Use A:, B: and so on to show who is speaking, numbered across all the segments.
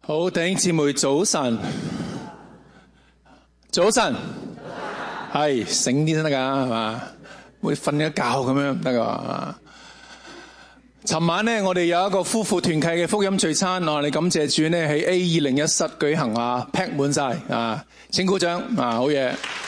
A: 好，弟兄姊妹早晨，早晨，係醒啲先得㗎，係嘛？會瞓一覺咁樣唔得㗎。尋晚呢，我哋有一個夫婦團契嘅福音聚餐，我哋感謝主呢喺 A201 室舉行啊，pack 滿晒啊，請鼓掌啊，好嘢！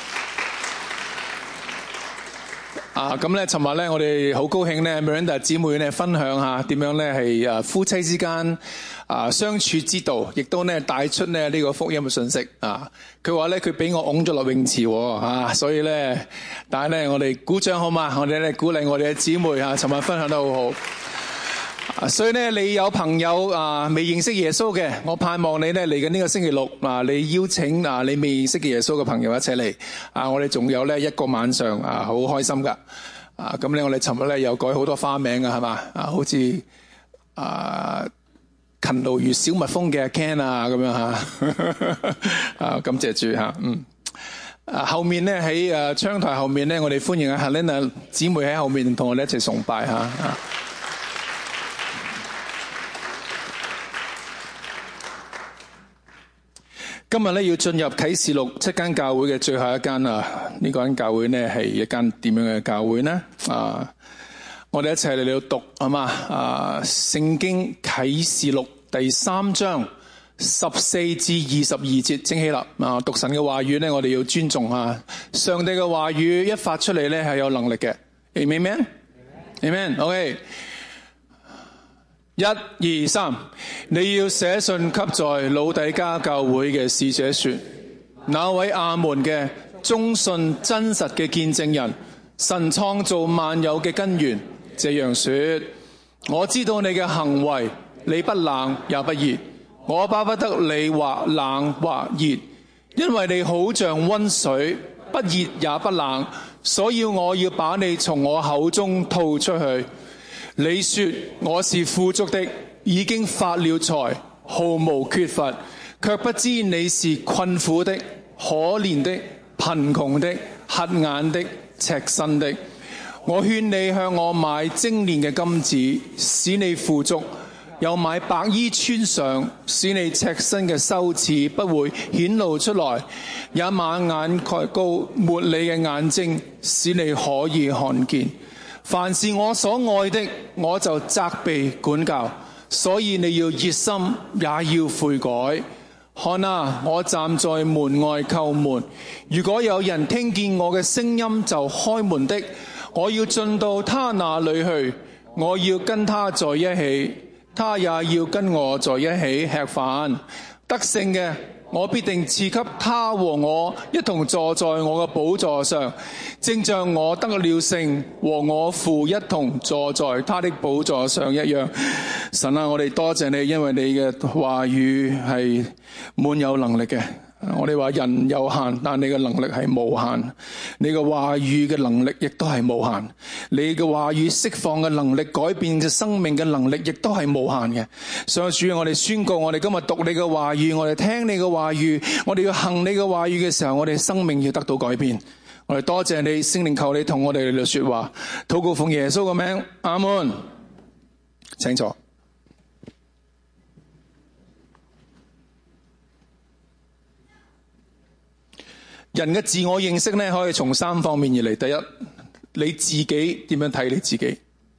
A: 咁咧，尋日咧，我哋好高興咧 ，Miranda 姊妹咧分享下點樣咧係夫妻之間相處之道，亦都咧帶出咧呢個福音嘅信息啊。佢話咧佢俾我擁咗落泳池所以咧，但係咧我哋鼓掌好嘛？我哋咧鼓勵我哋嘅姊妹尋日分享得好好。所以咧，你有朋友未認識耶穌嘅，我盼望你咧嚟緊呢個星期六你邀請你未認識嘅耶穌嘅朋友一齊嚟我哋仲有咧一個晚上好開心噶咁咧我哋尋日咧又改好多花名噶係嘛好似勤勞如小蜜蜂嘅 Ken 咁樣感謝主後面咧喺窗台後面咧，我哋歡迎Helena 姊妹喺後面同我哋一齊崇拜今日咧要進入啟示錄7間教會嘅最後一間呢間教會呢係一間點樣嘅教會呢？我哋一齊嚟到讀好嘛？聖經啟示錄第3章14至22節，請起立讀神嘅話語呢，我哋要尊重上帝嘅話語一發出嚟呢係有能力嘅。Amen。OK。1、2、3，你要寫信給在老底嘉教會嘅使者說，那位阿門嘅忠信真實嘅見證人，神創造萬有嘅根源，這樣說：我知道你嘅行為，你不冷也不熱，我巴不得你或冷或熱，因為你好像溫水，不熱也不冷，所以我要把你從我口中吐出去。你說我是富足的，已經發了財，毫無缺乏，卻不知你是困苦的、可憐的、貧窮的、瞎眼的、赤身的。我勸你向我買精煉嘅金子，使你富足；又買白衣穿上，使你赤身嘅羞恥不會顯露出來；也買眼蓋膏抹你嘅眼睛，使你可以看見。凡是我所愛的，我就責備管教，所以你要熱心，也要悔改。看啊，我站在門外叩門，如果有人聽見我嘅聲音就開門的，我要進到他那裏去，我要跟他在一起，他也要跟我在一起吃飯。得勝嘅，我必定賜給他和我一同坐在我嘅寶座上，正像我得了勝和我父一同坐在他的寶座上一樣。神啊，我哋多謝你，因為你嘅話語係滿有能力嘅。我哋話人有限，但你嘅能力係無限，你嘅話語嘅能力亦都係無限，你嘅話語釋放嘅能力，改變嘅生命嘅能力亦都係無限嘅。所以主，我哋宣告，我哋今日讀你嘅話語，我哋聽你嘅話語，我哋要行你嘅話語嘅時候，我哋生命要得到改變。我哋多謝你，聖靈，求你同我哋嚟說話，禱告奉耶穌嘅名，阿門。請坐。人嘅自我認識呢，可以從3方面而嚟。第一，你自己點樣睇你自己？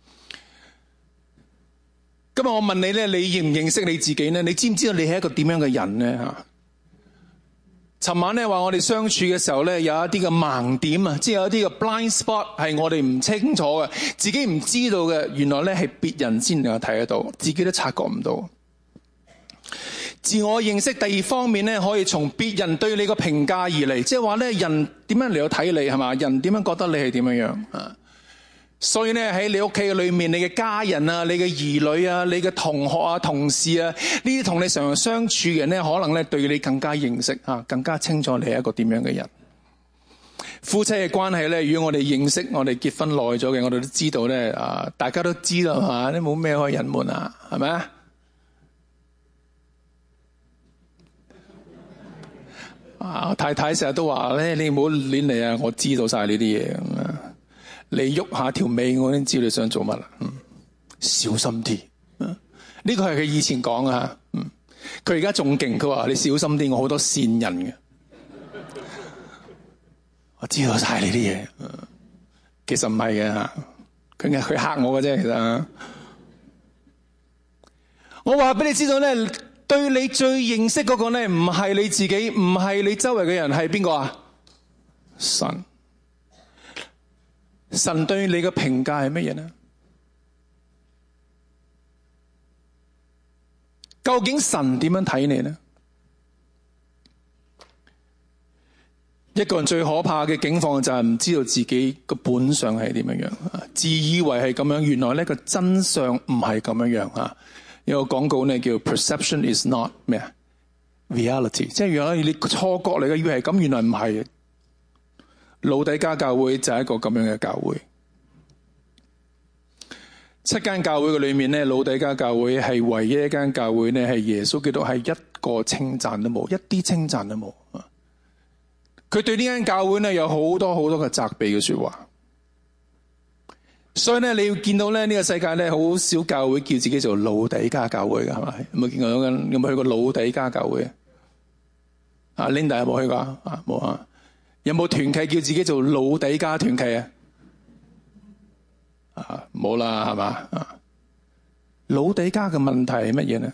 A: 今日我問你呢，你認唔認識你自己呢？你知唔知道你係一個點樣嘅人呢？尋晚呢話我哋相處嘅時候呢，有一啲嘅盲點啊，即係有一啲嘅 blind spot 係我哋唔清楚嘅，自己唔知道嘅，原來呢係別人先能夠睇得到，自己都察覺唔到。自我認識第二方面呢，可以從別人對你個評價而嚟，即係話呢，人點樣嚟到睇你係嘛？人點樣覺得你係點樣啊？所以呢，喺你屋企嘅裏面，你嘅家人啊，你嘅兒女啊，你嘅同學啊、同事啊，呢啲同你常常相處嘅人呢，可能呢對你更加認識更加清楚你係一個點樣嘅人。夫妻嘅關係呢，如果我哋認識，我哋結婚耐咗嘅，我哋都知道呢，大家都知道係嘛？你冇咩可以隱瞞啊，係咪啊？太太成日都話咧，你唔好亂嚟啊！我知道晒呢啲嘢咁啊，你喐下條尾，我已經知道你想做乜啦。小心啲。呢個係佢以前講啊。 佢而家仲勁，佢話你小心啲，我好多線人嘅。我知道晒你啲嘢，其實唔係嘅吓，佢嚇我嘅啫。其實我話俾你知道咧，對你最認識嗰個咧，唔係你自己，唔係你周圍嘅人，係邊個啊？神。神對你嘅評價係乜嘢呢？究竟神點樣睇你呢？一個人最可怕嘅境況就係唔知道自己個本相係點樣，自以為係咁樣，原來呢個真相唔係咁樣。有個廣告呢叫 Perception is not 咩啊 reality， 即係原來你錯覺嚟嘅，以為係咁，原來唔係。老底嘉教會就係一個咁樣嘅教會。7間教會嘅裏面呢，老底嘉教會係唯一一間教會呢，係耶穌基督係一個稱讚都冇，一啲稱讚都冇。佢對呢間教會呢，有好多好多嘅責備嘅說話。所以呢，你要見到呢個世界呢，好少教會叫自己做老底嘉教會嘅，係咪？有冇見過？有冇去過老底嘉教會啊？Linda 有冇去過啊？冇啊？有冇團契叫自己做老底嘉團契啊？冇啦，係嘛？老底嘉嘅問題係乜嘢呢？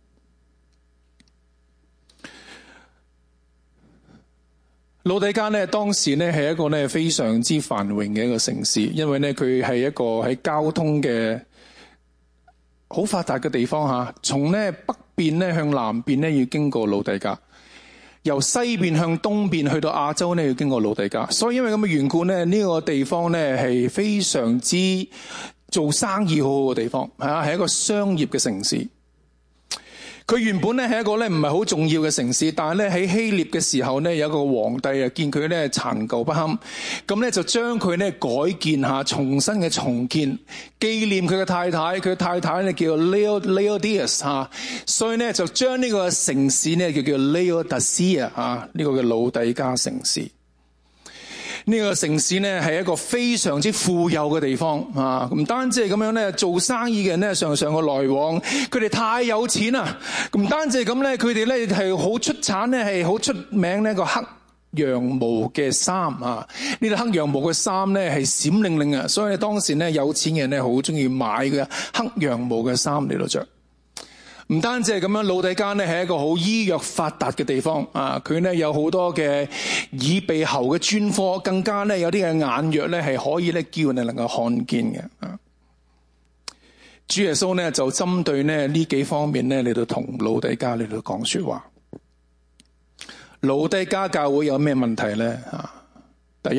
A: 老底嘉呢，當時呢係一個呢非常之繁榮嘅一個城市，因為呢佢係一個喺交通嘅好發達嘅地方吓。從呢北邊呢向南邊呢要經過老底嘉。由西邊向東邊去到亞洲呢，要經過老底嘉，所以因為咁嘅緣故呢，呢個地方呢係非常之做生意好好嘅地方，係一個商業嘅城市。佢原本呢係一個呢唔係好重要嘅城市，但係呢喺希臘嘅時候呢，有一個皇帝啊見佢呢殘舊不堪，咁呢就將佢呢改建下，重新嘅重建，紀念佢嘅太太。佢嘅太太呢叫 Laodice 吓，所以呢就將呢個城市呢叫 Laodicea 啊，呢個嘅老底嘉城市。呢個城市呢係一個非常之富有嘅地方啊！唔單止係咁樣呢，做生意嘅人呢常常嘅來往，佢哋太有錢啦！唔單止係咁呢，佢哋呢係好出產呢，係好出名呢個黑羊毛嘅衫啊！呢啲黑羊毛嘅衫呢係閃靈靈啊！所以當時呢有錢人呢好中意買嘅黑羊毛嘅衫嚟到着。唔單止係咁樣，老底嘉呢係一個好醫藥發達嘅地方啊！佢呢有好多嘅耳鼻喉嘅專科，更加呢有啲嘅眼藥呢係可以呢叫人能夠看見嘅啊！主耶穌呢就針對呢幾方面呢嚟到同老底嘉嚟到講說話。老底嘉教會有咩問題呢？第一，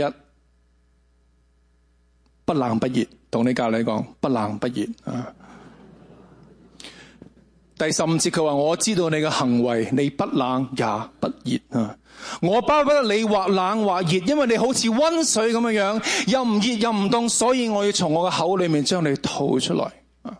A: 不冷不熱，同你教你講不冷不熱啊！第15節佢話，我知道你嘅行為，你不冷也不熱啊！我巴不得你或冷或熱，因為你好似溫水咁樣樣，又唔熱又唔凍，所以我要從我嘅口裏面將你吐出來啊！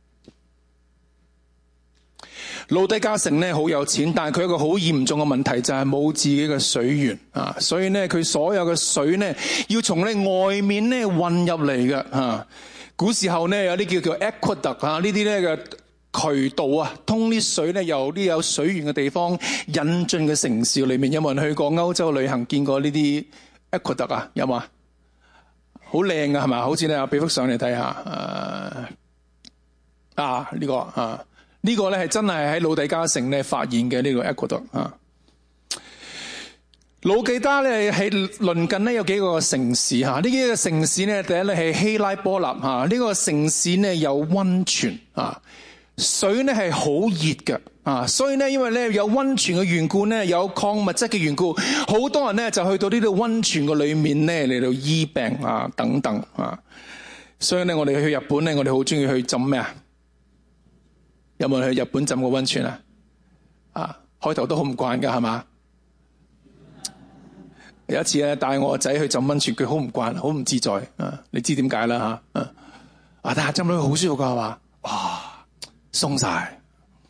A: 老底嘉城呢好有錢，但係佢有一個好嚴重嘅問題，就係冇自己嘅水源啊！所以呢佢所有嘅水呢要從呢外面呢運入嚟嘅啊！古時候呢有啲叫 aqueduct 啊，呢啲呢嘅渠道啊，通啲水咧，由啲有水源嘅地方引進嘅城市裏面。有冇人去過歐洲旅行見過呢啲 aqueduct 啊？有冇啊？好靚噶係嘛？好似咧，俾幅相嚟睇下。呢個呢個咧係真係喺老底嘉城咧發現嘅呢個 aqueduct 啊。老底嘉咧喺鄰近咧有幾個城市吓，呢幾個城市咧第一咧係希拉波立吓，呢個城市咧有溫泉啊。水呢係好熱嘅啊，所以呢，因為呢有溫泉嘅緣故呢，有礦物質嘅緣故，好多人呢就去到呢度溫泉嘅裏面呢嚟到醫病啊等等啊。所以呢，我哋去日本呢，我哋好中意去浸咩啊？有冇人去日本浸過溫泉啊？開頭都好唔慣噶係嘛？有一次咧帶我個仔去浸溫泉，佢好唔慣，好唔自在啊！你知點解啦吓？但係浸落去好舒服噶係嘛？哇！鬆晒，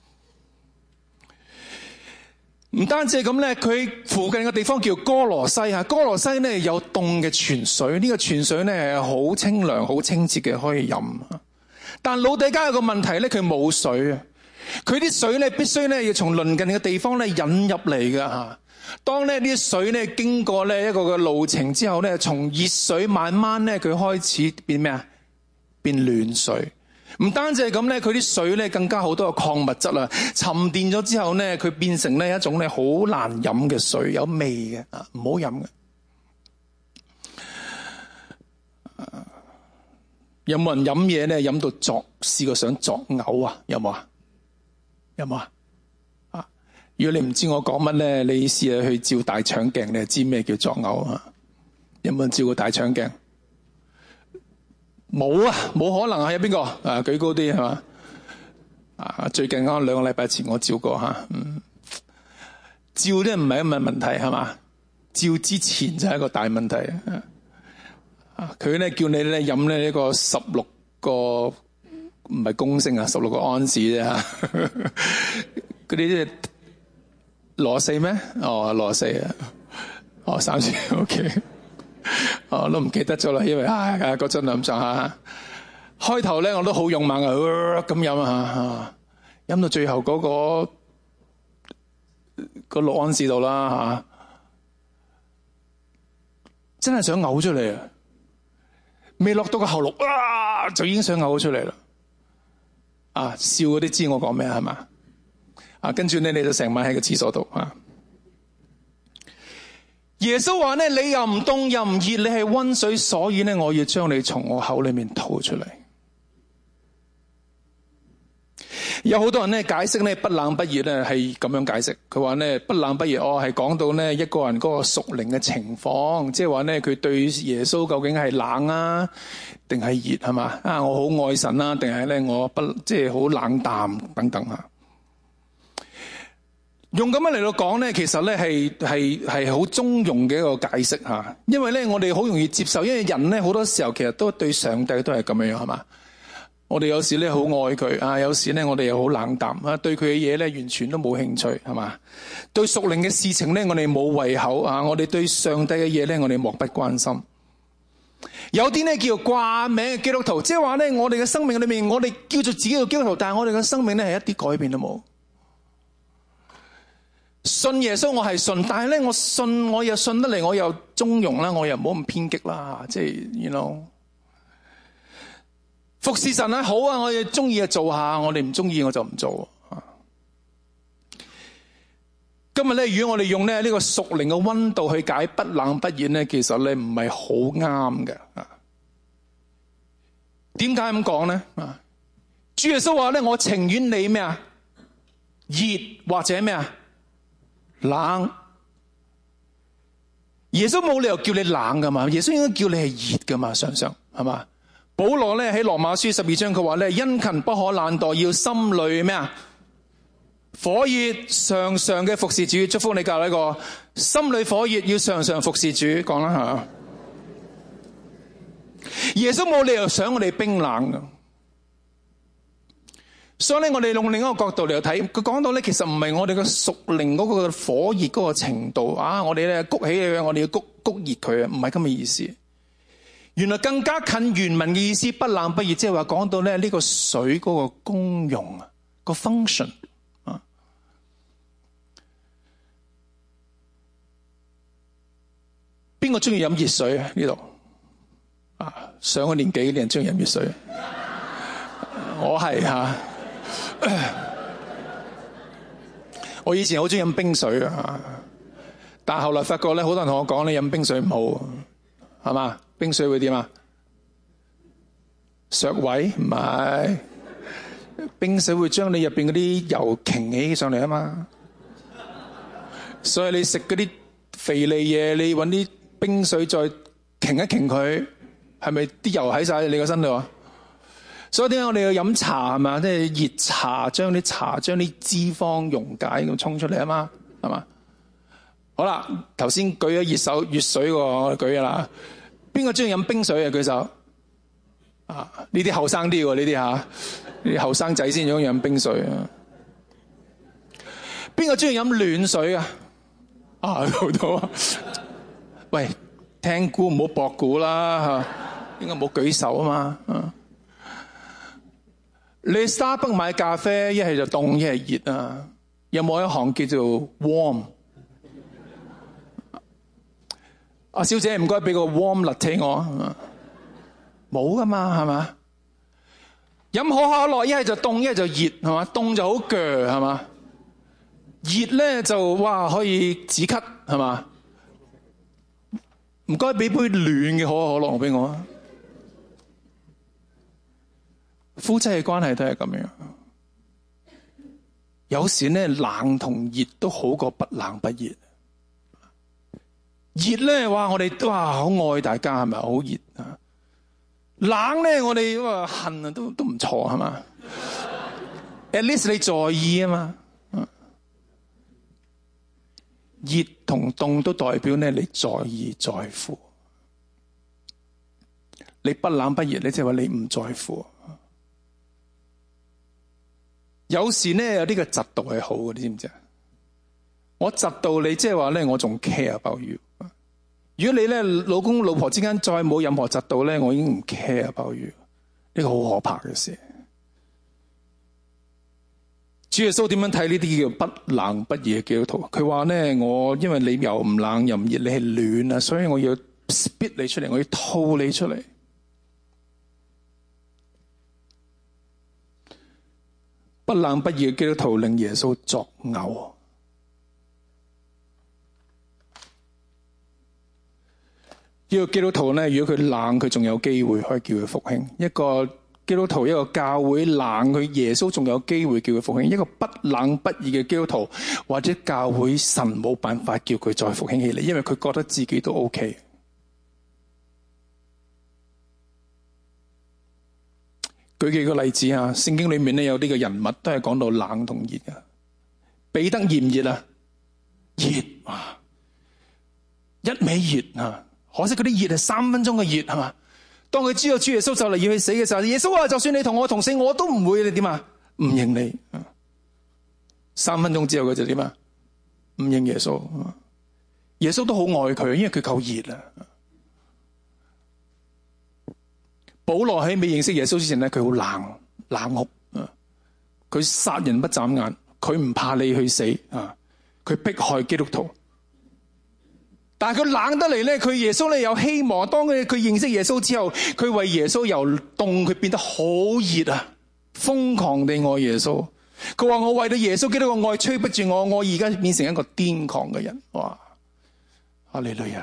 A: 唔單止係咁咧，佢附近嘅地方叫哥羅西啊。哥羅西咧有凍嘅泉水，呢個泉水咧係好清涼、好清澈嘅，可以飲。但老底嘉有個問題咧，佢冇水啊。 佢啲水咧必須咧要從鄰近嘅地方咧引入嚟嘅吓。當呢啲水咧經過呢一個嘅路程之後咧，從熱水慢慢咧佢開始變咩啊？變暖水。唔單止係咁咧，佢啲水咧更加好多嘅礦物質啦，沉澱咗之後咧，佢變成咧一種咧好難飲嘅水，有味嘅啊，唔好飲嘅。有冇人飲嘢咧飲到試過想作嘔啊？有冇啊？有冇啊？如果你唔知我講乜咧，你試下去照大腸鏡，你就知咩叫作嘔啊？有冇人照過大腸鏡？冇啊，冇可能啊！有邊個啊？舉高啲係嘛？最近2個禮拜前我照過吓，照咧唔係一個問題係嘛？照之前就係一個大問題佢咧叫你咧飲咧呢個16個唔係公升啊，16個安士啫吓。嗰啲羅四咩？羅四啊，30 OK。我都唔記得咗啦，因為嗰陣咁上下。開頭咧我都好勇猛咁飲啊，飲到最後嗰個6安士度啦吓，真係想嘔出嚟啊！未落到個喉嚨就已經想嘔出嚟啦。笑嗰啲知我講咩係嘛？跟住咧你就成晚喺個廁所度耶穌話咧，你又唔凍又唔熱，你係溫水，所以咧我要將你從我口裏面吐出嚟。有好多人咧解釋咧不冷不熱咧係咁樣解釋，佢話咧不冷不熱係講到咧一個人嗰個屬靈嘅情況，即係話咧佢對耶穌究竟係冷啊定係熱係嘛？我好愛神啊，定係咧我即係好冷淡等等啊。用咁樣嚟到講咧，其實咧係好中庸嘅一個解釋吓，因為咧我哋好容易接受，因為人咧好多時候其實都對上帝都係咁樣係嘛。我哋有時咧好愛佢有時咧我哋又好冷淡對佢嘅嘢咧完全都冇興趣係嘛。對屬靈嘅事情咧我哋冇胃口我哋對上帝嘅嘢咧我哋漠不關心。有啲咧叫掛名嘅基督徒，即係話咧我哋嘅生命裏面我哋叫做自己嘅基督徒，但係我哋嘅生命咧係一啲改變都冇。信耶穌我係信，但係咧我信我又信得嚟，我又中庸啦，我又唔好咁偏激啦，即係服侍神好我哋中意就做下，我哋唔中意我就唔做。今日咧，如果我哋用咧呢個屬靈嘅溫度去解不冷不熱咧，其實咧唔係好啱嘅。點解咁講咧？主耶穌話咧，我情願你咩熱或者咩冷。耶穌冇理由叫你冷噶嘛，耶穌應該叫你係熱噶嘛，常常係嘛？保羅咧喺羅馬書12章佢話咧，殷勤不可懶惰，要心裏咩火熱，常常嘅服侍主。祝福你教呢個心裏火熱，要常常服侍主。講啦吓，耶穌冇理由想我哋冰冷噶。所以咧，我哋用另一個角度嚟睇，佢講到咧，其實唔係我哋嘅屬靈嗰個火熱嗰個程度我哋咧谷起佢，我哋要谷熱佢唔係咁嘅意思。原來更加近原文嘅意思，不冷不熱，即係話講到咧呢個水嗰個功用個 function 邊個中意飲熱水呢度上個年紀嘅人中意飲熱水，我係我以前好中意飲冰水但係後來發覺咧，好多人同我講咧飲冰水唔好，係嘛？冰水會點削胃？唔係，冰水會將你入邊嗰啲油擎起上嚟嘛。所以你食嗰啲肥膩嘢，你搵啲冰水再擎一擎佢，係咪啲油喺晒你個身度？所以點解我哋要飲茶係嘛？即係熱茶，將啲脂肪溶解咁沖出嚟嘛，係嘛？好啦，頭先舉咗熱水我舉㗎啦。邊個中意飲冰水舉手？呢啲後生啲喎，呢啲後生仔先中意飲冰水邊個中意飲暖水好多喂，聽估唔好駁估啦應該冇舉手嘛你 Starbucks 買咖啡，一係就凍，一係熱啊。有冇一行叫做 warm？ 阿小姐唔該俾個 warm latte 我。冇噶嘛，係嘛？飲可口可樂，一係就凍，一係就熱，係嘛？凍就好鋸，係嘛？熱咧就哇可以止咳，係嘛？唔該俾杯暖嘅可口可樂俾我啊！夫妻嘅關係都係咁樣，有時咧冷同熱都好過不冷不熱。熱咧哇我哋哇好愛大家，係咪好熱啊？冷咧我哋話恨啊都唔錯，係嘛？At least 你在意啊嘛。熱同凍都代表咧你在意在乎。你不冷不熱，你即係話你唔在乎。有時咧有啲嘅嫉妒係好嘅，你知唔知啊？我嫉妒你，即係話咧我仲 care about you。如果你咧老公老婆之間再冇任何嫉妒咧，我已經唔 care about you。呢個好可怕嘅事。主耶穌點樣睇呢啲叫不冷不熱嘅基督徒？佢話咧我因為你又唔冷又唔熱，你係暖啊，所以我要 spit 你出嚟，我要吐你出嚟。不冷不熱嘅基督徒令耶穌作嘔。呢個基督徒咧，如果佢冷，佢仲有機會可以叫佢復興。一個基督徒，一個教會冷，佢耶穌仲有機會叫佢復興。一個不冷不熱嘅基督徒，或者教會神冇辦法叫佢再復興起嚟，因為佢覺得自己都 OK。舉幾個例子啊，聖經裏面咧有啲嘅人物都係講到冷同熱嘅。彼得熱唔熱啊？熱啊，一味熱啊！可惜嗰啲熱係3分鐘嘅熱，係嘛？當佢知道主耶穌就嚟要去死嘅時候，耶穌話：就算你同我同死，我都唔會，你點啊？唔認你。3分鐘之後佢就點啊？唔認耶穌。耶穌都好愛佢，因為佢夠熱啊。保羅喺未認識耶穌之前咧，佢好冷酷啊！佢殺人不眨眼，佢唔怕你去死啊！佢迫害基督徒。但係佢冷得嚟咧，佢耶穌咧有希望。當佢認識耶穌之後，佢為耶穌由凍佢變得好熱啊！瘋狂地愛耶穌。佢話我為到耶穌基督嘅愛催逼住我而家變成一個癲狂嘅人。哇！哈利路亞！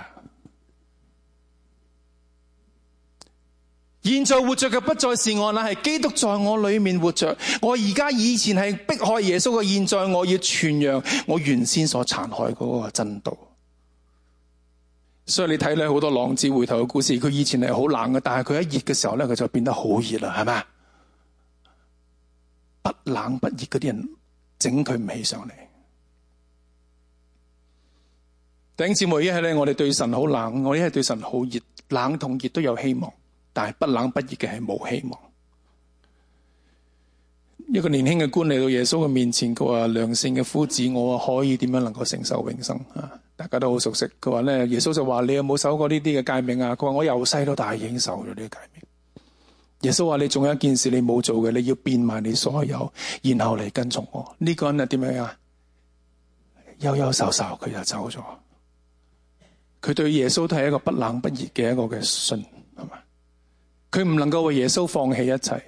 A: 現在活着嘅不再是我，乃係基督在我裏面活着。我而家以前係迫害耶穌嘅，現在我要傳揚我原先所殘害嗰個真道。所以你睇咧好多浪子回頭嘅故事，佢以前係好冷嘅，但係佢一熱嘅時候咧，佢就變得好熱啦，係咪？不冷不熱嗰啲人整佢唔起上嚟。弟兄姊妹，一係咧我哋對神好冷，我一係對神好熱，冷同熱都有希望，但係不冷不熱嘅係冇希望。一個年輕嘅官嚟到耶穌嘅面前，佢話：良善嘅夫子，我可以點樣能夠承受永生啊？大家都好熟悉。佢話咧，耶穌就話：你有冇守過呢啲嘅誡命啊？佢話：我由細到大已經守咗呢啲誡命。耶穌話：你仲有一件事你冇做嘅，你要變賣你所有，然後嚟跟從我。呢個人係點樣啊？憂憂愁愁，佢就走咗。佢對耶穌都係一個不冷不熱嘅一個嘅信，係嘛？佢唔能夠為耶穌放棄一切。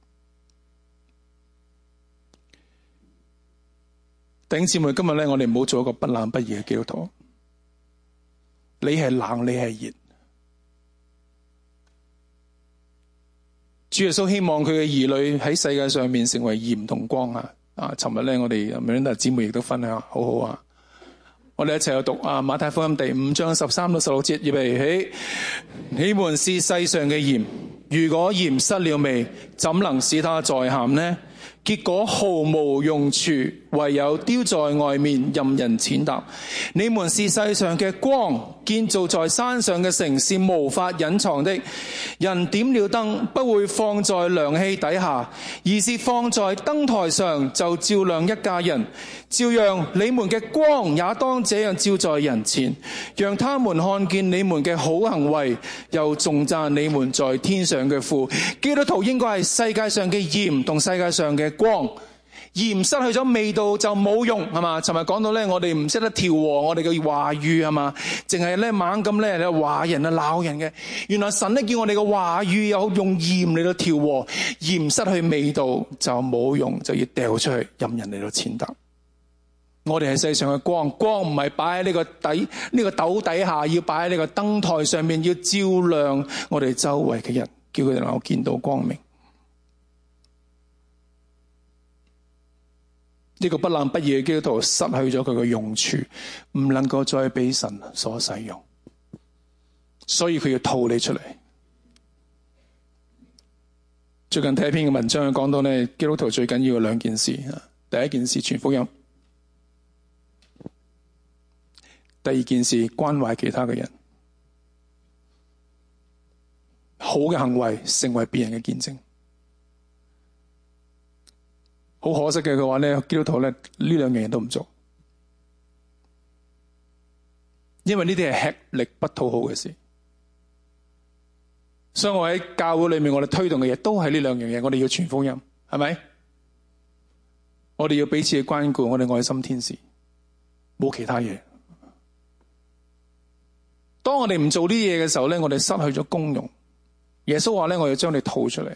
A: 弟兄姊妹，今日咧，我哋唔好做一個不冷不熱嘅基督徒。你係冷，你係熱。主耶穌希望佢嘅兒女喺世界上面成為鹽同光啊！尋日咧，我哋Melinda姊妹亦都分享，好好啊！我哋一齊去讀馬太福音第5章13到16節，預備起。你們是世上嘅鹽，如果鹽失了味，怎能使它再鹹呢？ 結果毫無用處，唯有丟在外面任人踐踏。你們是世上嘅光，建造在山上嘅城是無法隱藏的。人點了燈，不會放在量器底下，而是放在燈台上，就照亮一家人。照樣你們嘅光也當這樣照在人前，讓他們看見你們嘅好行為，又頌讚你們在天上嘅父。基督徒應該係世界上嘅鹽同世界上嘅光。鹽失去咗味道就冇用，係嘛？尋日講到咧，我哋唔識得調和我哋嘅話語，係嘛？淨係咧猛咁咧話人啊鬧人嘅。原來神咧叫我哋嘅話語有用鹽嚟到調和，鹽失去味道就冇用，就要掉出去任人嚟到踐踏。我哋係世上嘅光，光唔係擺喺呢個斗底下，要擺喺呢個燈台上面，要照亮我哋周圍嘅人，叫佢哋能夠見到光明。呢個不冷不熱嘅基督徒失去咗佢嘅用處，唔能夠再俾神所使用，所以佢要吐你出嚟。最近睇一篇嘅文章，講到呢，基督徒最緊要嘅兩件事。第一件事傳福音，第二件事關懷其他嘅人。好嘅行為成為別人嘅見證。好可惜嘅，佢話咧，基督徒咧呢兩樣嘢都唔做，因為呢啲係吃力不討好嘅事。所以我喺教會裏面，我哋推動嘅嘢都係呢兩樣嘢。我哋要傳福音，係咪？我哋要彼此嘅關顧，我哋愛心天使，冇其他嘢。當我哋唔做呢啲嘢嘅時候咧，我哋失去咗功用。耶穌話咧，我要將你吐出嚟。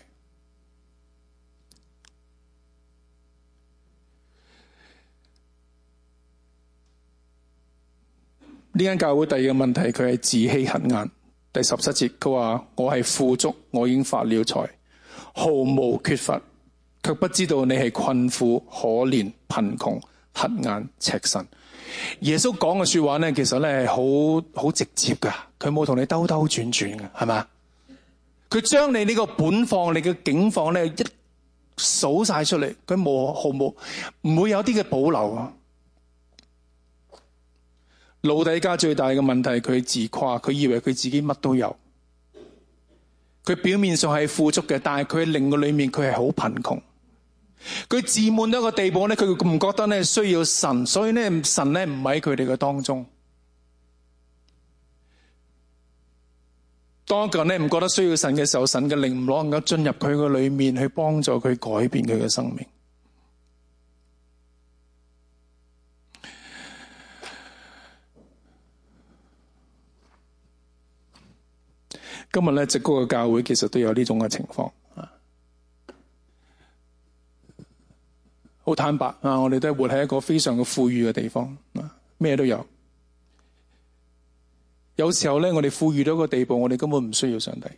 A: 呢間教會第二個問題，佢係自欺狠硬。第17節佢話，我係富足，我已經發了財，毫無缺乏，卻不知道你係困苦、可憐、貧窮、瞎眼、赤身。耶穌講嘅說話呢，其實呢係好直接噶，佢冇同你兜兜轉轉嘅，係嘛？佢將你呢個本況、你嘅境況呢一數晒出嚟，佢毫無唔會有啲嘅保留啊。老底嘉最大嘅問題，佢自誇，佢以為佢自己乜都有。佢表面上係富足嘅，但係佢靈嘅裏面佢係好貧窮。佢自滿到一個地步咧，佢唔覺得咧需要神，所以咧神咧唔喺佢哋嘅當中。當一個人咧唔覺得需要神嘅時候，神嘅靈唔能夠進入佢嘅裏面去幫助佢改變佢嘅生命。今日咧，矽谷嘅教會其實都有呢種嘅情況啊，好坦白啊！我哋都係活喺一個非常嘅富裕嘅地方啊，咩都有。有時候咧，我哋富裕到一個地步，我哋根本唔需要上帝。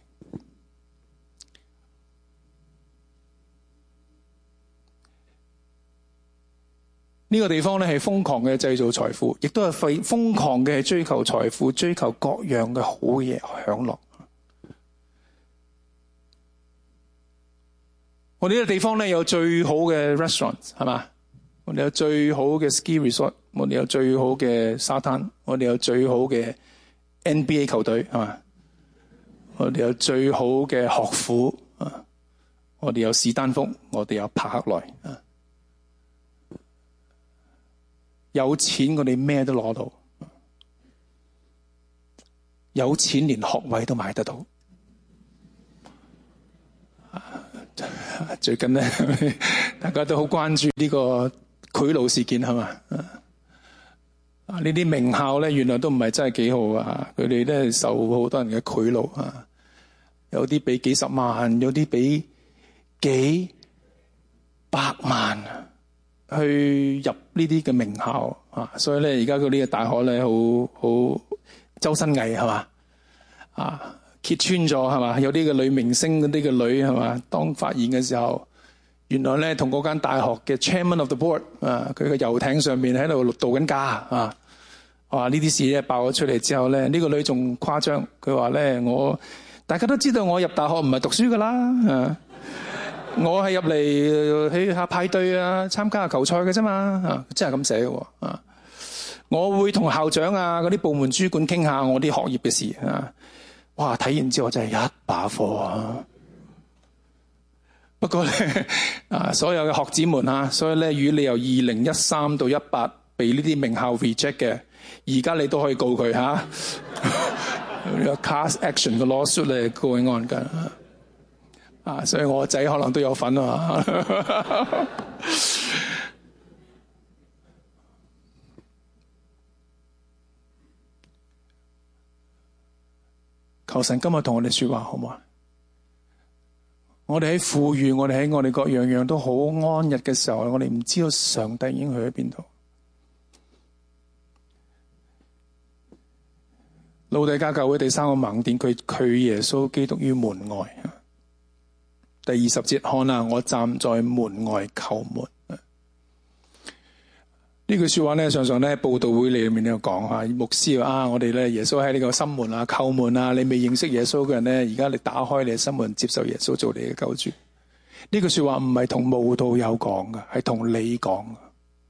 A: 呢個地方咧係瘋狂嘅製造財富，亦都係瘋狂嘅追求財富，追求各樣嘅好嘢享樂。我哋呢個地方咧有最好嘅 restaurant， 係嘛？我哋有最好嘅 ski resort， 我哋有最好嘅沙灘，我哋有最好嘅 NBA 球隊，係嘛？我哋有最好嘅學府啊！我哋有史丹福，我哋有帕克萊啊！有錢我哋咩都攞到，有錢連學位都買得到。最近咧，大家都好關注呢個賄賂事件，係嘛？啊，呢啲名校咧，原來都唔係真係幾好啊！佢哋咧受好多人嘅賄賂啊，有啲俾幾十萬，有啲俾幾百萬去入呢啲嘅名校啊！所以咧，而家嗰啲嘅大學咧，好周身蟻，係嘛？啊！揭穿咗，係嘛？有啲嘅女明星嗰啲嘅女，係嘛？當發現嘅時候，原來咧同嗰間大學嘅 chairman of the board 啊，佢嘅遊艇上面喺度度緊假啊！哇！呢啲事咧爆咗出嚟之後咧，呢個女仲誇張，佢話咧大家都知道我入大學唔係讀書噶啦啊！ 我係入嚟去下派對啊，參加下球賽嘅啫嘛，真係咁寫嘅啊。我會同校長啊嗰啲部門主管傾下我啲學業嘅事啊。哇，睇完之後真係一把火啊！不過咧所有嘅學子們啊，所以咧，如果你由2013到18被呢啲名校 reject 嘅，而家你都可以告佢吓。呢個 class action 嘅 lawsuit 咧 going on 緊啊，所以我個仔可能都有份啊。求神今日同我哋說話好唔好？我哋喺富裕，我哋喺我哋各樣樣都好安逸嘅時候，我哋唔知道上帝已經去喺邊度。老底嘉教會第3個盲點，佢拒耶穌基督於門外。第20節，看啊，我站在門外叩門。呢句說話咧，常常咧佈道會裏面都有講吓，牧師話我哋咧耶穌喺呢個心門啊，叩門啊，你未認識耶穌嘅人咧，而家你打開你嘅心門，接受耶穌做你嘅救主。呢句說話唔係同慕道友講嘅，係同你講嘅。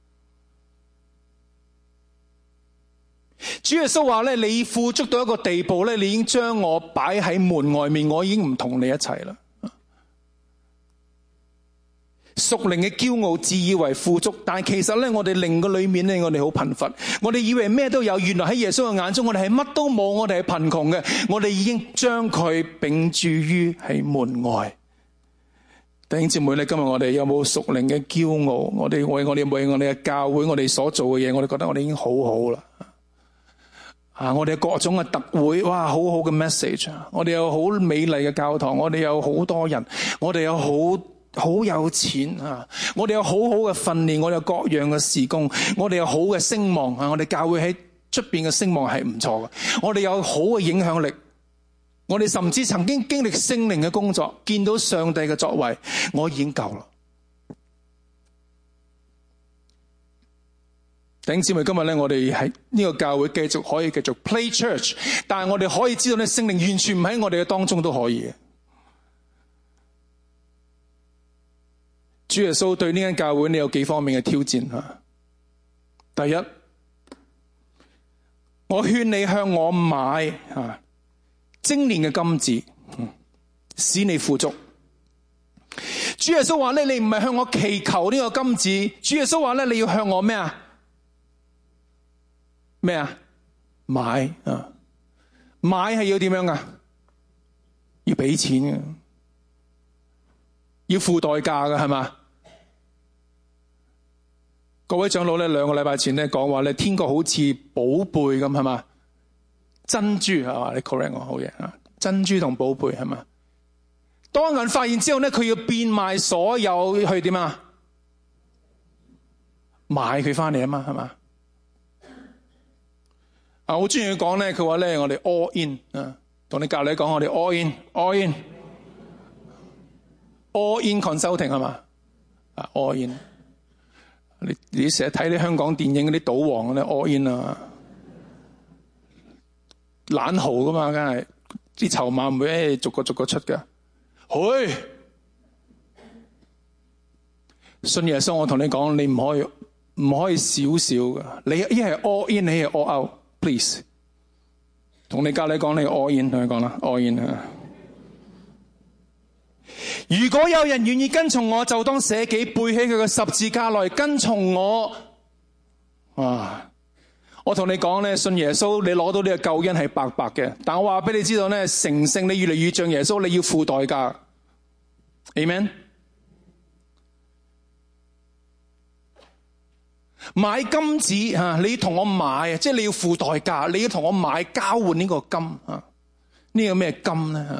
A: 主耶穌話咧，你富足到一個地步咧，你已經將我擺喺門外面，我已經唔同你一齊啦。屬靈嘅驕傲，自以為富足，但係其實咧，我哋靈嘅裏面咧，我哋好貧乏，我哋以為咩都有，原來喺耶穌嘅眼中，我哋係乜都冇，我哋係貧窮嘅，我哋已經將佢摒諸於喺門外。弟兄姊妹咧，今日我哋有冇屬靈嘅驕傲？我哋為我哋嘅教會，我哋所做嘅嘢，我哋覺得我哋已經好好啦。我哋有各種嘅特會，哇，好好嘅 message， 我哋有好美麗嘅教堂，我哋有好多人，我哋有好有錢啊！我哋有好好嘅訓練，我哋有各樣嘅事工，我哋有好嘅聲望啊！我哋教會喺出邊嘅聲望係唔錯嘅，我哋有好嘅影響力，我哋甚至曾經經歷聖靈嘅工作，見到上帝嘅作為，我已經夠啦。弟兄姊妹，今日咧，我哋喺呢個教會可以繼續 play church， 但係我哋可以知道咧，聖靈完全唔喺我哋嘅當中都可以嘅。主耶穌對呢間教會，你有幾方面嘅挑戰啊？第一，我勸你向我買精煉嘅金子，使你富足。主耶穌話咧，你唔係向我祈求呢個金子，主耶穌話咧，你要向我咩啊？咩啊？買啊！買係要點樣噶？要俾錢嘅，要付代價嘅，係嘛？各位長老咧，2個禮拜前咧講話咧，天國好似寶貝咁，係嘛？珍珠係嘛？你 correct 我，好嘢啊！珍珠同寶貝係嘛？當人發現之後咧，佢要變賣所有去點啊？買佢翻嚟啊嘛，係嘛？好中意佢講咧，佢話咧，我哋 all in 啊，同你隔籬講，我哋 all in，all in，all in consulting 係嘛？all in。你成日睇啲香港電影嗰啲賭王咧 all in 啊，懶豪噶嘛，梗係啲籌碼唔會逐個出㗎。去信耶穌，我同你講，你唔可以少少噶。你一係 all in， 你係 all out。Please， 同你隔籬講，你 all in， 同佢講啦 ，all in 啊。如果有人願意跟從我，就當捨己，背起佢嘅十字架來跟從我。我同你講咧，信耶穌你攞到呢個救恩係白白嘅，但我話俾你知道咧，成聖你越嚟越像耶穌，你要付代價。Amen。買金子你同我買，即係你要付代價，你要同我買交換呢個金啊？呢個咩金咧？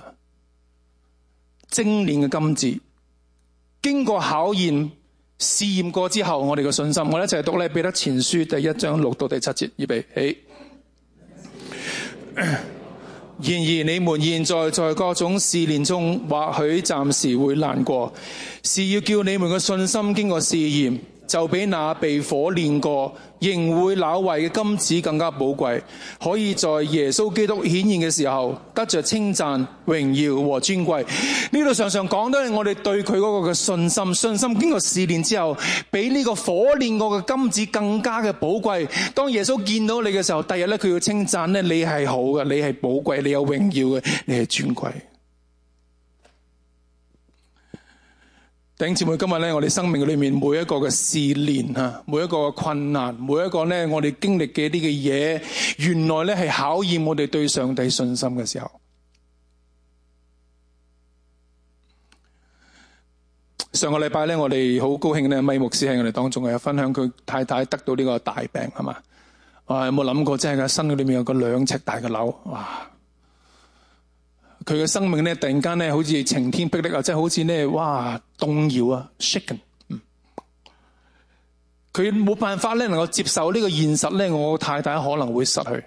A: 精煉嘅金子，經過考驗試驗過之後，我哋嘅信心，我哋一齊讀咧彼得前書第1章6到第7節，預備起。然而你們現在各種試煉中，或許暫時會難過，是要叫你們嘅信心經過試驗， 就比那被火煉過仍會朽壞嘅金子更加寶貴，可以在耶穌基督顯現嘅時候得着稱讚、榮耀和尊貴。呢度常常講到係我哋對佢嗰個嘅信心經過試煉之後，比呢個火煉過嘅金子更加嘅寶貴。當耶穌見到你嘅時候，第日咧佢要稱讚咧，你係好嘅，你係寶貴，你有榮耀嘅，你係尊貴。弟兄姊妹，今日咧，我哋生命裏面每一個嘅試煉啊，每一個嘅困難，每一個咧，我哋經歷嘅啲嘅嘢，原來咧係考驗我哋對上帝信心嘅時候。上個禮拜咧，我哋好高興咧，米牧師喺我哋當中有分享佢太太得到呢個大病，係嘛？哇！有冇諗過，即係個身裏面有個2尺大嘅瘤，哇！佢嘅生命咧，突然間咧，好似晴天霹靂啊！即係好似咧，哇，動搖啊 ，shaken。佢冇辦法咧，能夠接受呢個現實咧，我太太可能會失去。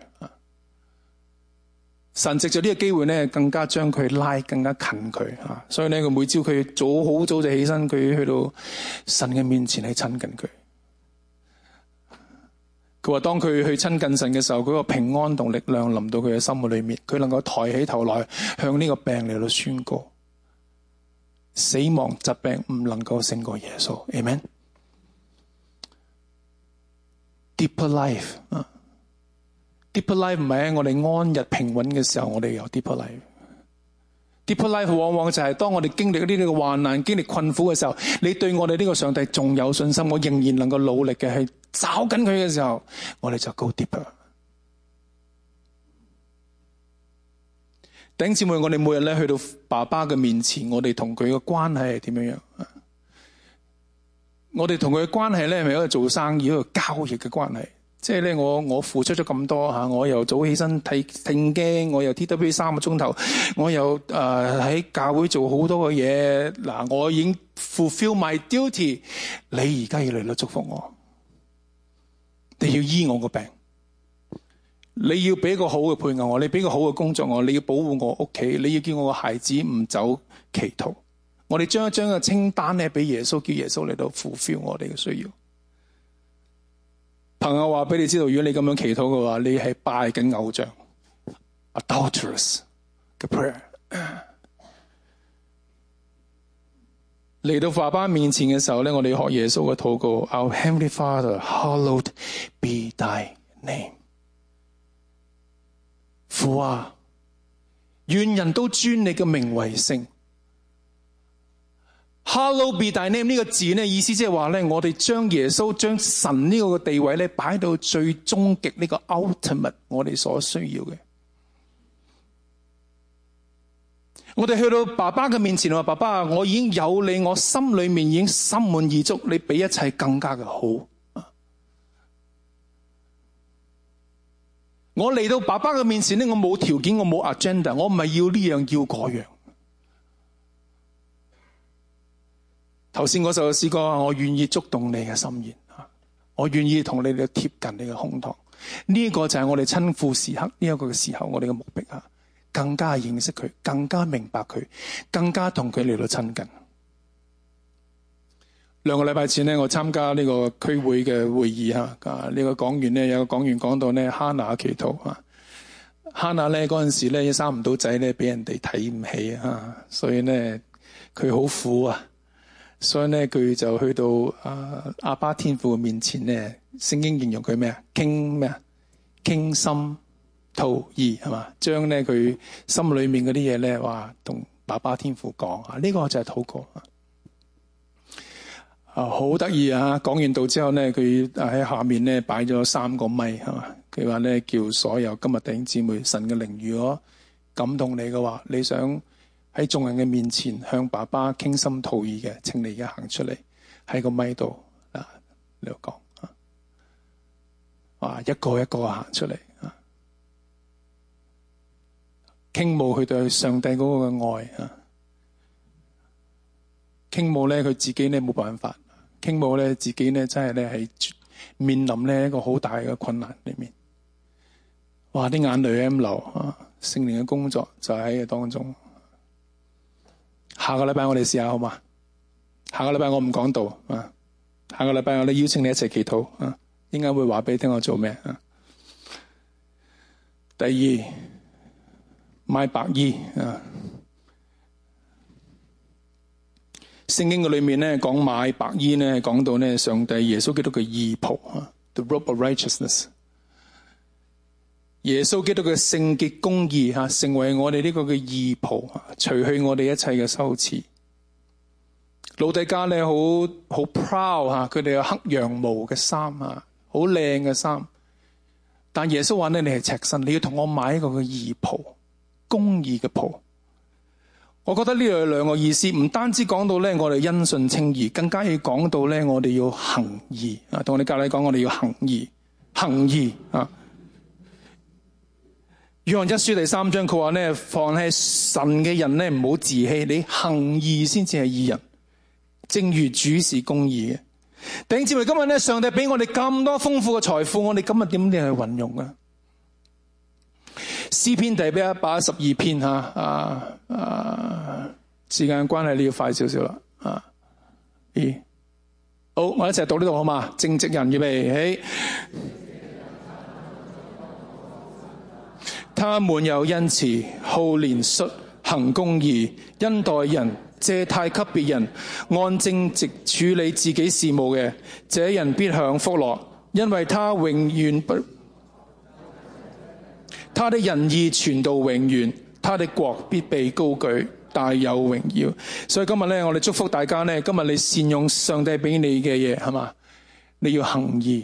A: 神藉著呢個機會咧，更加將佢拉更加近佢啊！所以咧，佢每朝佢好早就起身，佢去到神嘅面前去親近佢。佢話當佢去親近神嘅時候，佢個平安同力量臨到佢嘅心裏面，佢能夠抬起頭來向呢個病嚟到宣告，死亡疾病唔能夠勝過耶穌。Amen。 Deeper life 啊 ，Deeper life 唔係喺我哋安逸平穩嘅時候，我哋有 Deeper life。Deeper life 往往就係當我哋經歷呢啲嘅患難、經歷困苦嘅時候，你對我哋呢個上帝仲有信心，我仍然能夠努力嘅去找緊佢嘅時候，我哋就 go deeper。弟兄姊妹，我哋每日咧去到爸爸嘅面前，我哋同佢嘅關係係點樣樣？我哋同佢嘅關係咧係咪一個做生意、一個交易嘅關係？即係咧，我付出咗咁多吓，我又早起身睇聽經，我又 TW 3個鐘頭，我又喺教會做好多嘅嘢。嗱，我已經 fulfill my duty， 你而家要嚟到祝福我，你要醫我個病，你要俾個好嘅配偶我，你俾個好嘅工作我，你要保護我屋企，你要叫我個孩子唔走歧途。我哋將一張嘅清單咧俾耶穌，叫耶穌嚟到 fulfill 我哋嘅需要。朋友話俾你知道，如果你咁樣祈禱嘅話，你係拜緊偶像 ，adulterous 嘅 prayer。嚟到爸爸面前嘅時候咧，我哋學耶穌嘅禱告 ，Our Heavenly Father, hallowed be Thy name。父啊，願人都尊你嘅名為聖。Hallowed be Thy name 呢個字呢，意思即係話咧，我哋將耶穌、將神呢個地位咧擺到最終極，呢個 ultimate 我哋所需要嘅。我哋去到爸爸嘅面前話：爸爸，我已經有你，我心裏面已經心滿意足，你比一切更加嘅好。我嚟到爸爸嘅面前呢，我冇條件，我冇 agenda， 我唔係要呢樣要嗰樣。頭先嗰首詩歌，我願意觸動你嘅心弦，我願意同你哋貼近你嘅胸膛。呢個就係我哋親父時刻呢一個嘅時候，我哋嘅目的啊，更加認識佢，更加明白佢，更加同佢嚟到親近。2個禮拜前呢，我參加呢個區會嘅會議呢個講員呢，有個講員講到呢，哈拿祈禱哈拿呢嗰陣時呢，生唔到仔呢，俾人哋睇唔起所以呢，佢好苦啊。所以咧，佢就去到阿爸天父嘅面前咧，聖經形容佢咩啊？傾心吐意係嘛？將咧佢心裏面嗰啲嘢咧，話同爸爸天父講啊，呢個就係禱告好得意啊！講完道之後咧，佢喺下面咧擺咗3個咪係嘛？佢話咧，叫所有今日弟兄姊妹，神嘅靈如果感動你嘅話，你想喺眾人嘅面前向爸爸傾心吐意嘅，請你而家行出嚟喺個咪度你度講一個一個行出嚟傾慕佢對上帝嗰個嘅愛傾慕咧佢自己咧冇辦法，傾慕咧自己咧真係咧係面臨咧一個好大嘅困難裏面，啲眼淚咁流聖靈嘅工作就喺當中。下個禮拜我哋試下好嘛？下個禮拜我唔講道下個禮拜我哋邀請你一齊祈禱啊，應該會話俾你聽我做咩啊。第二，買白衣啊。聖經嘅裏面咧講買白衣咧，講到咧上帝耶穌基督嘅義袍啊 ，the robe of righteousness。耶穌基督嘅聖潔公義吓，成為我哋呢個嘅義袍，除去我哋一切嘅羞恥。老底嘉咧好 proud 吓，佢哋有黑羊毛嘅衫啊，好靚嘅衫。但耶穌話咧，你係赤身，你要同我買一個嘅義袍，公義嘅袍。我覺得呢度有兩個意思，唔單止講到咧我哋因信稱義，更加要講到咧我哋要行義啊。同我哋隔籬講，我哋要行義，行義啊。約翰一書第3章佢話咧，凡係神嘅人咧唔好自欺，你行義先至係義人，正如主是公義嘅。弟兄姊妹，今日咧上帝俾我哋咁多豐富嘅財富，我哋今日點樣去運用啊？詩篇第112篇時間關係你要快少少啦好，我一齊讀呢度好嘛？正直人預備起，他們有恩慈，好憐恤，行公義，恩待人，借貸給別人，按正直處理自己事務嘅，這人必享福樂，因為他永遠不。他的仁義傳到永遠，他的國必被高舉，大有榮耀。所以今日咧，我哋祝福大家咧，今日你善用上帝俾你嘅嘢，係嘛？你要行義。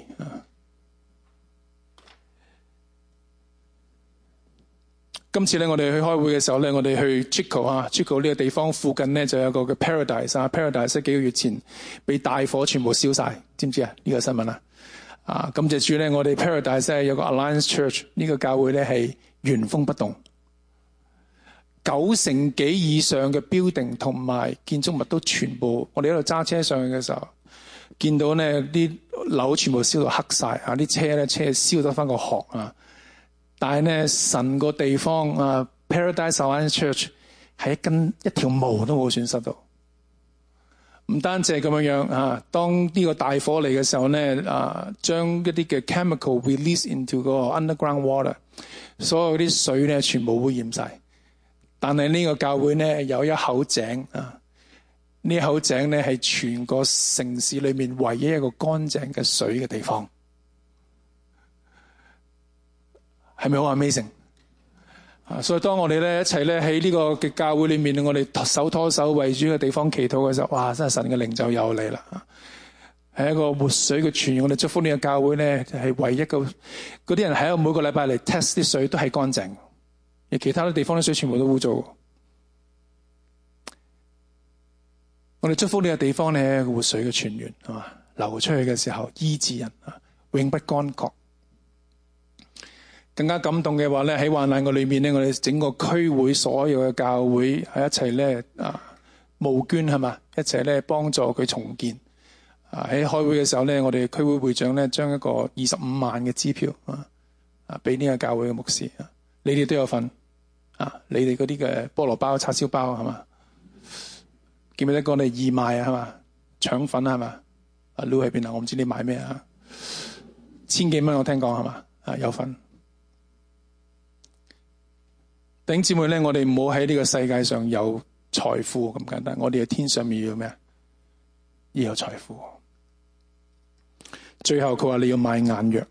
A: 今次咧，我哋去開會嘅時候咧，我哋去 Chico 呢個地方附近咧就有一個嘅 Paradise 幾個月前被大火全部燒晒，知唔知啊？呢個新聞啊？感謝主咧，我哋 Paradise 有個 Alliance Church 呢個教會咧係原封不動，90%幾以上嘅 building 同埋建築物都全部，我哋喺度揸車上去嘅時候，見到咧啲樓全部燒到黑晒啊！啲車燒得翻個殼啊！但係咧神個地方Paradise Alliance Church 係一條毛都冇損失到。唔單止係咁樣當呢個大火嚟嘅時候咧，將一啲嘅 chemical release into 個 underground water， 所有啲水咧全部污染晒。但係呢個教會咧有一口井呢口井咧係全個城市裏面唯一一個乾淨嘅水嘅地方，係咪好 amazing？所以當我哋咧一齊咧喺呢個嘅教會裏面，我哋手拖手為主嘅地方祈禱嘅時候，哇！真係神嘅靈就有嚟啦，係一個活水嘅泉源。我哋祝福呢個教會咧，係唯一嗰啲人喺每個禮拜嚟 test 啲水都係乾淨，而其他啲地方啲水全部都污糟。我哋祝福呢個地方咧係一個活水嘅泉源，係嘛？流出去嘅時候醫治人永不乾涸。更加感動嘅話咧，喺患難嘅裏面咧，我哋整個區會所有嘅教會喺一齊咧募捐係嘛，一齊咧幫助佢重建。喺開會嘅時候咧，我哋區會會長咧將一個25萬嘅支票俾呢個教會嘅牧師。你哋都有份你哋嗰啲嘅菠蘿包、叉燒包係嘛？記唔記得講你義賣係嘛？腸粉係嘛？阿 Lou 喺邊啊？我唔知你買咩1000幾蚊我聽講係嘛？有份。弟兄姊妹咧，我哋唔好喺呢個世界上有財富咁簡單，我哋喺天上面要咩？要有財富。最後佢話你要買眼藥。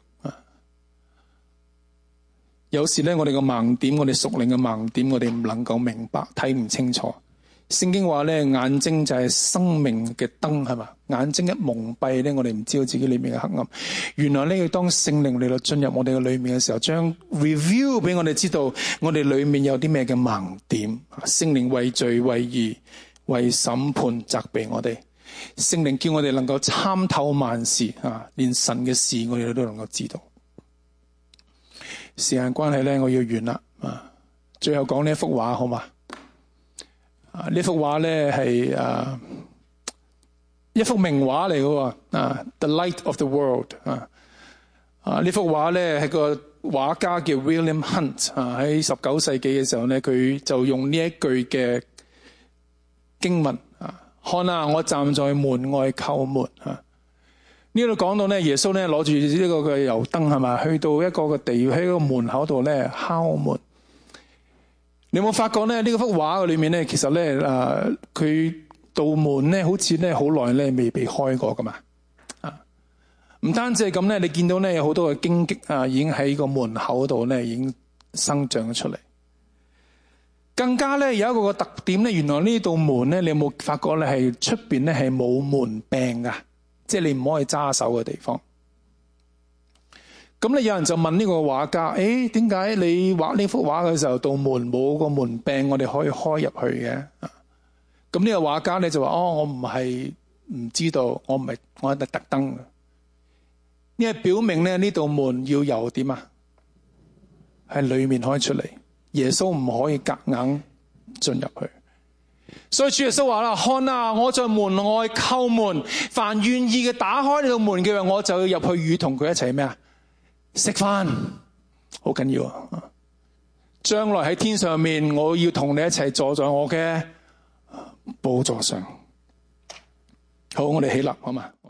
A: 有時咧，我哋個盲點，我哋屬靈嘅盲點，我哋唔能夠明白，睇唔清楚。聖經話咧，眼睛就係生命嘅燈，係嘛？眼睛一蒙蔽咧，我哋唔知道自己裏面嘅黑暗。原來呢，要當聖靈嚟到進入我哋嘅裏面嘅時候，將 review 俾我哋知道，我哋裏面有啲咩嘅盲點。聖靈為罪、為義、為審判責備我哋。聖靈叫我哋能夠參透萬事連神嘅事我哋都能夠知道。時間關係咧，我要完啦最後講呢一幅畫好嘛？呢幅畫咧係一幅名畫嚟嘅The Light of the World 呢幅畫咧係個畫家叫 William Hunt 喺19世紀嘅時候咧，佢就用呢一句嘅經文看啊，我站在門外叩門呢度講到咧，耶穌咧攞住呢個嘅油燈係咪，去到一個嘅地喺個門口度咧敲門。你有冇發覺咧？呢幅畫嘅裏面咧，其實咧佢道門咧好似咧好耐咧未被開過噶嘛。唔單止係咁咧，你見到咧有好多嘅荊棘啊，已經喺個門口度咧已經生長咗出嚟。更加咧有一個特點咧，原來呢道門咧，你有冇發覺咧係出邊咧係冇門柄噶？即係你唔可以揸手嘅地方。咁咧有人就問呢個畫家：誒，點解你畫呢幅畫嘅時候，道門冇個門柄，我哋可以開入去嘅？咁呢個畫家咧就話：我唔係唔知道，我係特登嘅。呢係表明咧呢道門要由點啊？喺裏面開出嚟，耶穌唔可以夾硬進入去。所以主耶穌話啦：看啊，我在門外叩門，凡願意嘅打開呢道門嘅人，我就要入去與同佢一齊咩啊？食飯，好緊要啊！將來喺天上面，我要同你一齊坐在我嘅寶座上。好，我哋起立好嘛？